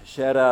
Kära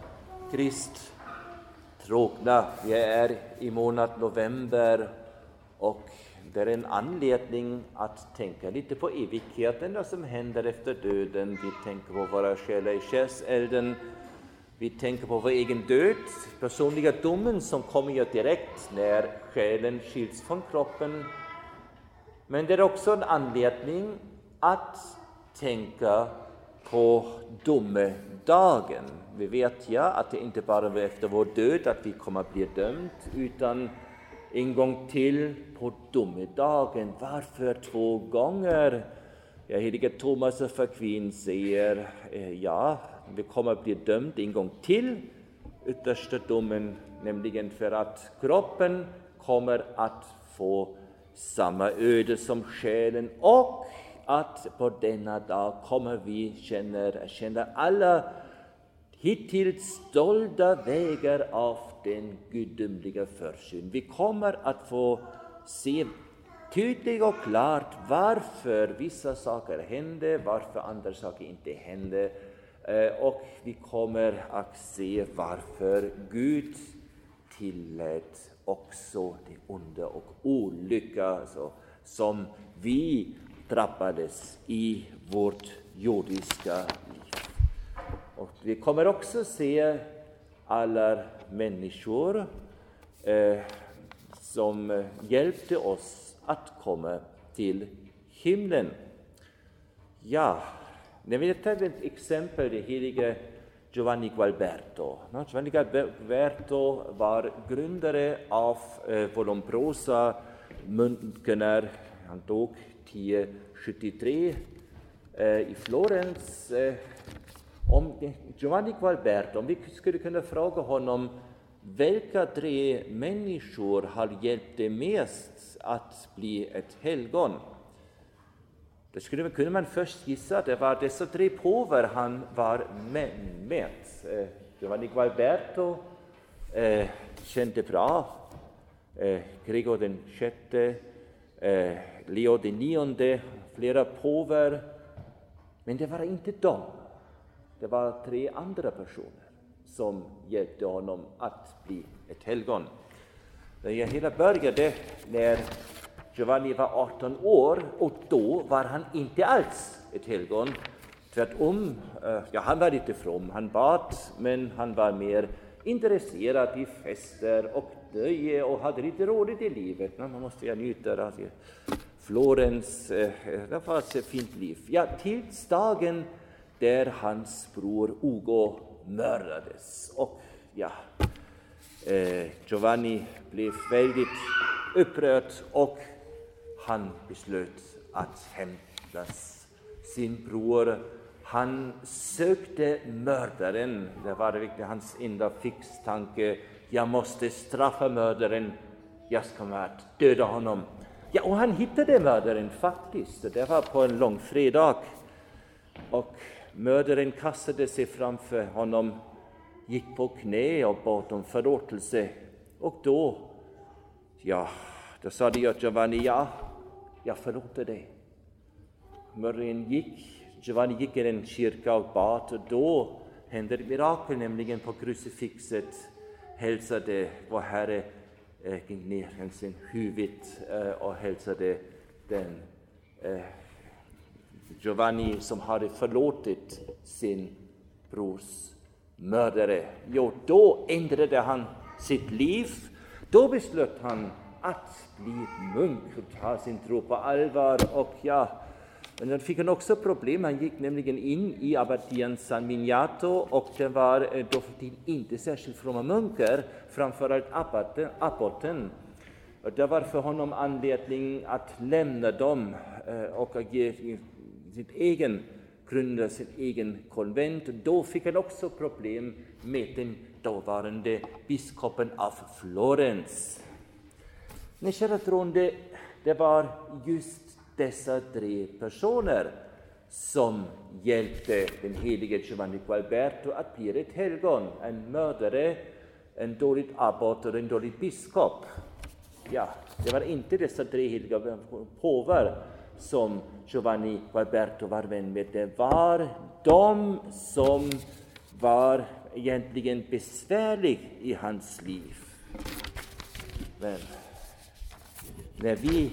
Kristtrogna, vi är i månad november och det är en anledning att tänka lite på evigheten, vad som händer efter döden. Vi tänker på våra själar i skärselden. Vi tänker på vår egen död, personliga domen som kommer ju direkt när själen skiljs från kroppen. Men det är också en anledning att tänka på domedagen. Vi vet ja att det inte bara är efter vår död att vi kommer att bli dömd, utan en gång till på domedagen. Varför 2 gånger? Ja, helige Thomas av Aquin säger, ja, vi kommer att bli dömd en gång till, yttersta domen, nämligen för att kroppen kommer att få samma öde som själen, och att på denna dag kommer vi känna alla hittills dolda vägar av den gudomliga försyn. Vi kommer att få se tydligt och klart varför vissa saker hände, varför andra saker inte hände, och vi kommer att se varför Gud tillät också det onda och olycka alltså, som vi drabbades i vårt jordiska liv. Och vi kommer också se alla människor som hjälpte oss att komma till himlen. Ja, när vi tar ett exempel, det helige Giovanni Gualberto. Giovanni Gualberto var grundare av Vallombrosa munkarna. Han dog 1073 i Florens. Om Giovanni Gualberto, om vi skulle kunna fråga honom vilka 3 människor har hjälpt dig mest att bli ett helgon? Det kunde man först gissa, det var dessa 3 påvar han var med. Giovanni Gualberto kände bra Gregor den sjätte, Leo den 9, flera påvar, men det var inte dem. Det var 3 andra personer som hjälpte honom att bli ett helgon. Det hela började när Giovanni var 18 år, och då var han inte alls ett helgon. Tvärtom, han var lite from, han bad, men han var mer intresserad i fester och nöje och hade lite roligt i livet. Man måste njuta av Florens, det var ett fint liv. Ja, tills dagen där hans bror Ugo mördades. Och Giovanni blev väldigt upprörd och han beslöt att hämta sin bror. Han sökte mördaren. Det var verkligen hans enda fixtanke. Jag måste straffa mördaren. Jag ska att döda honom. Ja, och han hittade mördaren faktiskt. Det var på en långfredag. Och mördaren kastade sig framför honom, gick på knä och bad om förlåtelse. Och då sa Giovanni, jag förlåter dig. Giovanni gick i en kyrka och bad, och då hände ett mirakel, nämligen på krucifixet hälsade vår Herre ner sin huvud och hälsade den Giovanni som hade förlåtit sin brors mördare. Då ändrade han sitt liv. Då beslöt han att bli munk och ta sin tro på allvar. Men då fick han också problem. Han gick nämligen in i abbatian San Miniato, och det var då inte särskilt fromma munkar, framförallt abboten. Och det var för honom anledning att lämna dem och ge grunda sin egen konvent. Då fick han också problem med den dåvarande biskopen av Florens. Men kära troende, det var just dessa 3 personer som hjälpte den helige Giovanni Gualberto att bli ett helgon. En mördare, en dålig abbot och en dålig biskop. Ja, det var inte dessa 3 heliga påvar som Giovanni Gualberto var vän med. Det var de som var egentligen besvärlig i hans liv. Men när vi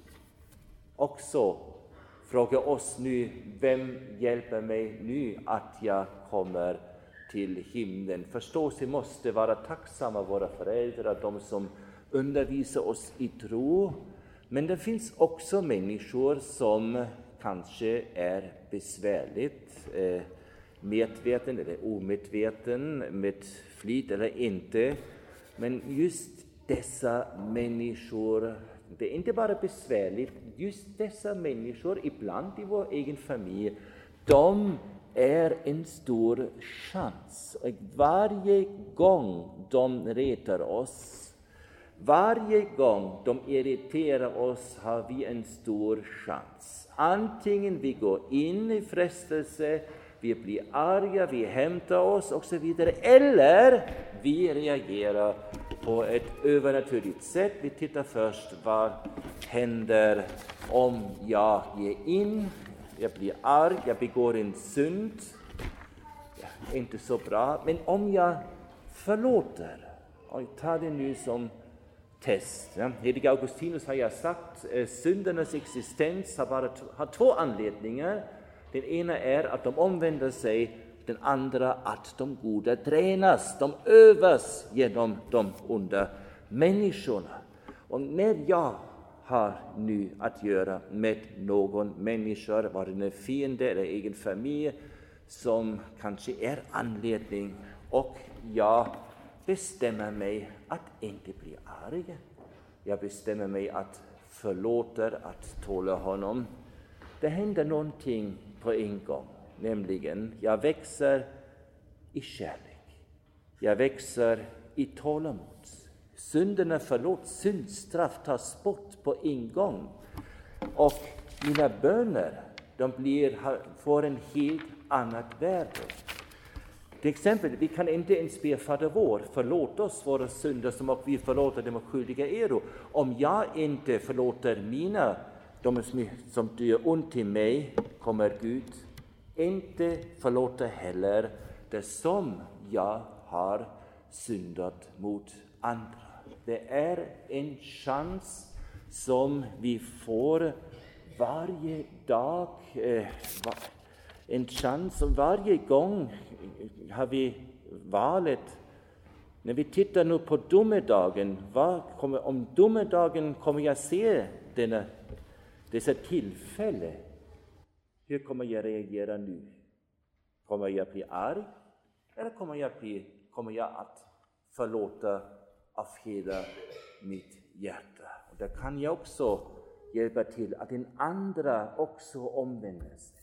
också frågar oss nu, vem hjälper mig nu att jag kommer till himlen? Förstås, vi måste vara tacksamma våra föräldrar, de som undervisar oss i tro. Men det finns också människor som kanske är besvärligt, medveten eller omedveten, med flit eller inte. Men just dessa människor, det är inte bara besvärligt, just dessa människor, ibland i vår egen familj, de är en stor chans. Och varje gång de retar oss, varje gång de irriterar oss, har vi en stor chans. Antingen vi går in i frestelse, vi blir arga, vi hämtar oss och så vidare, eller vi reagerar på ett övernaturligt sätt. Vi tittar först, vad händer om jag ger in, jag blir arg, jag begår en synd, inte så bra. Men om jag förlåter, och jag tar det nu som test. Ja. Helig Augustinus har sagt, syndernas existens har två anledningar. Den ena är att de omvänder sig, den andra att de goda tränas, de övas genom de onda människorna. Och när jag har nu att göra med någon människa, var det en fiende eller egen familj, som kanske är anledning, och jag bestämmer mig att inte bli arg. Jag bestämmer mig att förlåta, att tåla honom. Det händer någonting på en gång, nämligen jag växer i kärlek. Jag växer i tålamod. Synderna förlåts, syndstraff tas bort på en gång. Och mina böner, de får en helt annat värde. Till exempel, vi kan inte ens be Fader vår, förlåt oss våra synder som och vi förlåter dem skyldiga äro. Om jag inte förlåter de som gör ont till mig, kommer Gud inte förlåta heller det som jag har syndat mot andra. Det är en chans som vi får varje dag, en chans som varje gång har vi valet. När vi tittar nu på domedagen, om domedagen kommer jag se dessa tillfällen. Hur kommer jag reagera nu? Kommer jag bli arg? Eller kommer jag att förlåta av hela mitt hjärta? Och där kan jag också hjälpa till att den andra också omvänder sig.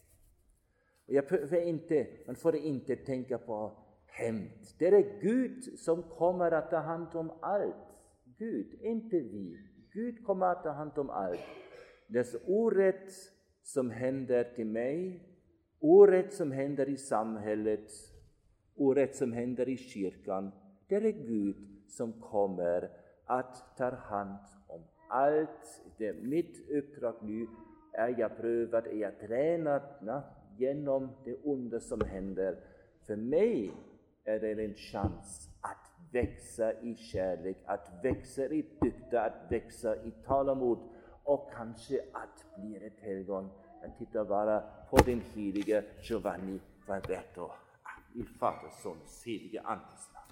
Man får inte tänka på hämnd. Det är Gud som kommer att ta hand om allt. Gud, inte vi. Gud kommer att ta hand om allt. Det orätt som händer till mig, orätt som händer i samhället, orätt som händer i kyrkan, det är Gud som kommer att ta hand om allt. Det är mitt uppdrag nu. Är jag prövad, är jag tränad genom det onda som händer. För mig är det en chans att växa i kärlek, att växa i dygda, att växa i tålamod och kanske att bli ett helgon. Jag tittar bara på den heliga Giovanni Gualberto i Faderns Sons helige Andes namn.